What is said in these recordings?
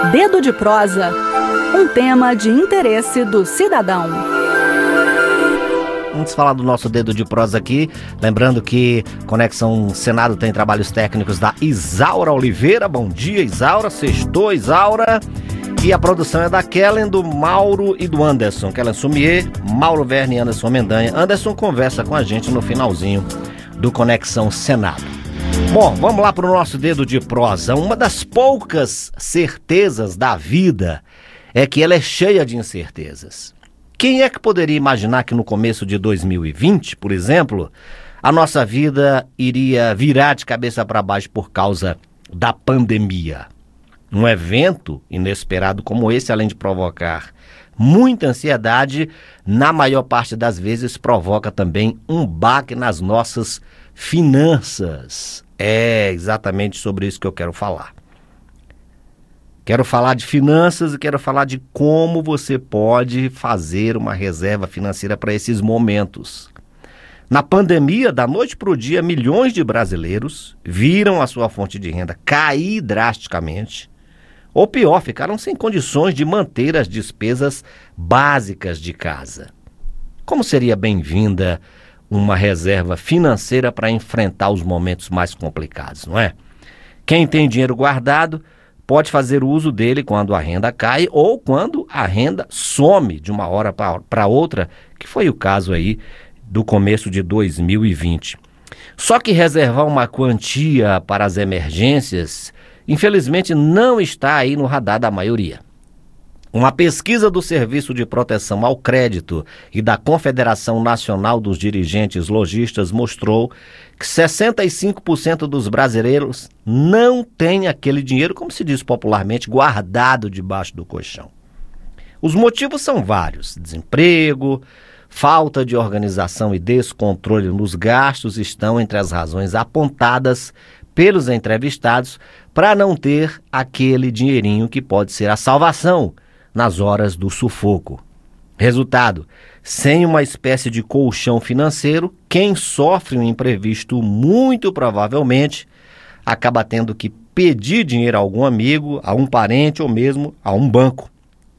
Dedo de prosa, um tema de interesse do cidadão. Vamos falar do nosso Dedo de Prosa aqui, lembrando que Conexão Senado tem trabalhos técnicos da Isaura Oliveira. Bom dia, Isaura. Sextou, Isaura. E a produção é da Kellen, do Mauro e do Anderson. Kellen Sumier, Mauro Verne e Anderson Mendanha. Anderson conversa com a gente no finalzinho do Conexão Senado. Bom, vamos lá para o nosso Dedo de Prosa. Uma das poucas certezas da vida é que ela é cheia de incertezas. Quem é que poderia imaginar que no começo de 2020, por exemplo, a nossa vida iria virar de cabeça para baixo por causa da pandemia? Um evento inesperado como esse, além de provocar muita ansiedade, na maior parte das vezes provoca também um baque nas nossas finanças. É exatamente sobre isso que eu quero falar. Quero falar de finanças e quero falar de como você pode fazer uma reserva financeira para esses momentos. Na pandemia, da noite para o dia, milhões de brasileiros viram a sua fonte de renda cair drasticamente, ou pior, ficaram sem condições de manter as despesas básicas de casa. Como seria bem-vinda uma reserva financeira para enfrentar os momentos mais complicados, não é? Quem tem dinheiro guardado pode fazer uso dele quando a renda cai ou quando a renda some de uma hora para outra, que foi o caso aí do começo de 2020. Só que reservar uma quantia para as emergências, infelizmente, não está aí no radar da maioria. Uma pesquisa do Serviço de Proteção ao Crédito e da Confederação Nacional dos Dirigentes Lojistas mostrou que 65% dos brasileiros não têm aquele dinheiro, como se diz popularmente, guardado debaixo do colchão. Os motivos são vários: desemprego, falta de organização e descontrole nos gastos estão entre as razões apontadas pelos entrevistados para não ter aquele dinheirinho que pode ser a salvação nas horas do sufoco. Resultado: sem uma espécie de colchão financeiro, quem sofre um imprevisto muito provavelmente acaba tendo que pedir dinheiro a algum amigo, a um parente ou mesmo a um banco.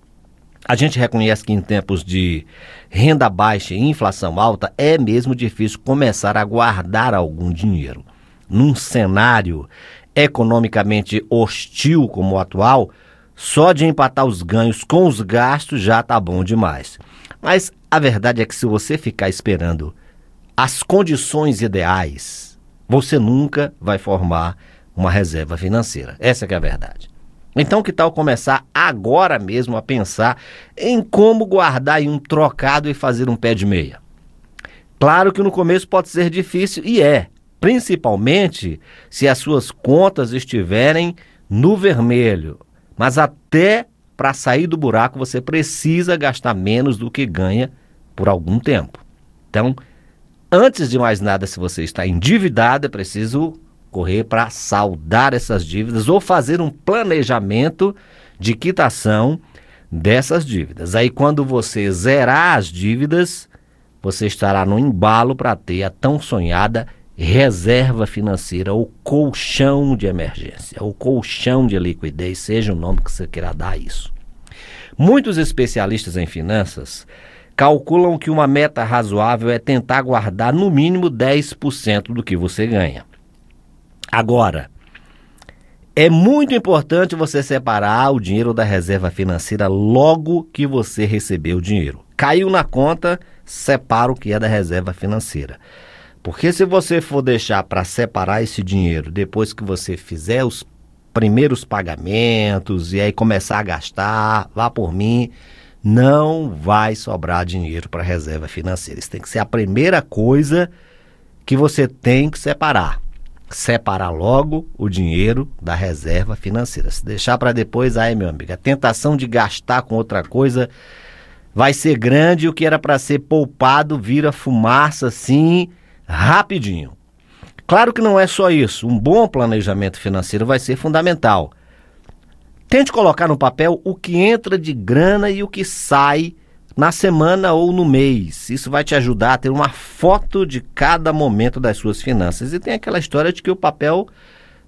A gente reconhece que em tempos de renda baixa e inflação alta é mesmo difícil começar a guardar algum dinheiro. Num cenário economicamente hostil como o atual, só de empatar os ganhos com os gastos já tá bom demais. Mas a verdade é que se você ficar esperando as condições ideais, você nunca vai formar uma reserva financeira. Essa que é a verdade. Então, que tal começar agora mesmo a pensar em como guardar aí um trocado e fazer um pé de meia? Claro que no começo pode ser difícil e principalmente se as suas contas estiverem no vermelho. Mas até para sair do buraco você precisa gastar menos do que ganha por algum tempo. Então, antes de mais nada, se você está endividado, é preciso correr para saldar essas dívidas ou fazer um planejamento de quitação dessas dívidas. Aí, quando você zerar as dívidas, você estará no embalo para ter a tão sonhada reserva financeira, ou colchão de emergência, ou colchão de liquidez, seja o nome que você queira dar a isso. Muitos especialistas em finanças calculam que uma meta razoável é tentar guardar no mínimo 10% do que você ganha. Agora, é muito importante você separar o dinheiro da reserva financeira logo que você receber o dinheiro. Caiu na conta, separa o que é da reserva financeira. Porque se você for deixar para separar esse dinheiro depois que você fizer os primeiros pagamentos e aí começar a gastar, vá por mim, não vai sobrar dinheiro para reserva financeira. Isso tem que ser a primeira coisa que você tem que separar. Separar logo o dinheiro da reserva financeira. Se deixar para depois, aí, meu amigo, a tentação de gastar com outra coisa vai ser grande e o que era para ser poupado vira fumaça assim rapidinho. Claro que não é só isso. Um bom planejamento financeiro vai ser fundamental. Tente colocar no papel o que entra de grana e o que sai na semana ou no mês. Isso vai te ajudar a ter uma foto de cada momento das suas finanças. E tem aquela história de que o papel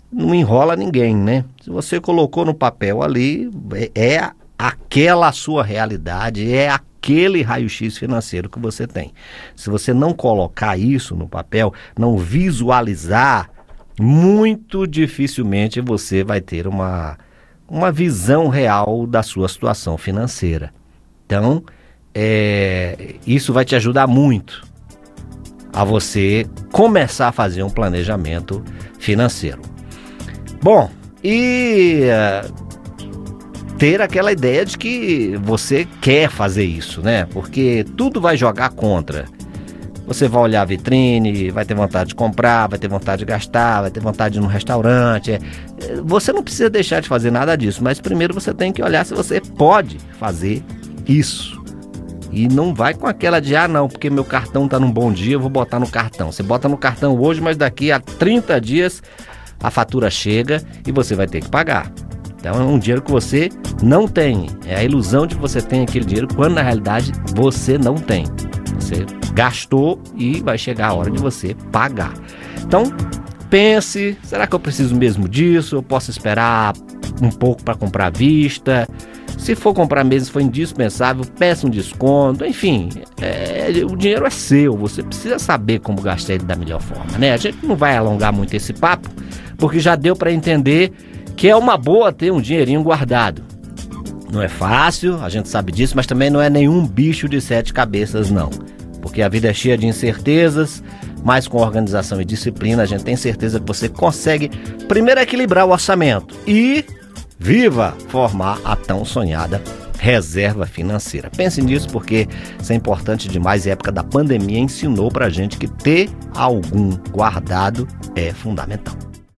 não enrola ninguém, né? Se você colocou no papel ali, é aquela a sua realidade, é aquele raio-x financeiro que você tem. Se você não colocar isso no papel, não visualizar, muito dificilmente você vai ter uma visão real da sua situação financeira. Então, isso vai te ajudar muito a você começar a fazer um planejamento financeiro. Bom, e ter aquela ideia de que você quer fazer isso, né? Porque tudo vai jogar contra. Você vai olhar a vitrine, vai ter vontade de comprar, vai ter vontade de gastar, vai ter vontade de ir num restaurante. Você não precisa deixar de fazer nada disso, mas primeiro você tem que olhar se você pode fazer isso. E não vai com aquela de, não, porque meu cartão tá num bom dia, eu vou botar no cartão. Você bota no cartão hoje, mas daqui a 30 dias a fatura chega e você vai ter que pagar. Então é um dinheiro que você não tem. É a ilusão de que você tem aquele dinheiro, quando na realidade você não tem. Você gastou e vai chegar a hora de você pagar. Então pense, será que eu preciso mesmo disso? Eu posso esperar um pouco para comprar à vista? Se for comprar mesmo, se for indispensável, peça um desconto. Enfim, o dinheiro é seu, você precisa saber como gastar ele da melhor forma, né? A gente não vai alongar muito esse papo, porque já deu para entender que é uma boa ter um dinheirinho guardado. Não é fácil, a gente sabe disso, mas também não é nenhum bicho de 7 cabeças, não. Porque a vida é cheia de incertezas, mas com organização e disciplina, a gente tem certeza que você consegue, primeiro, equilibrar o orçamento e, formar a tão sonhada reserva financeira. Pense nisso, porque isso é importante demais e a época da pandemia ensinou pra gente que ter algum guardado é fundamental.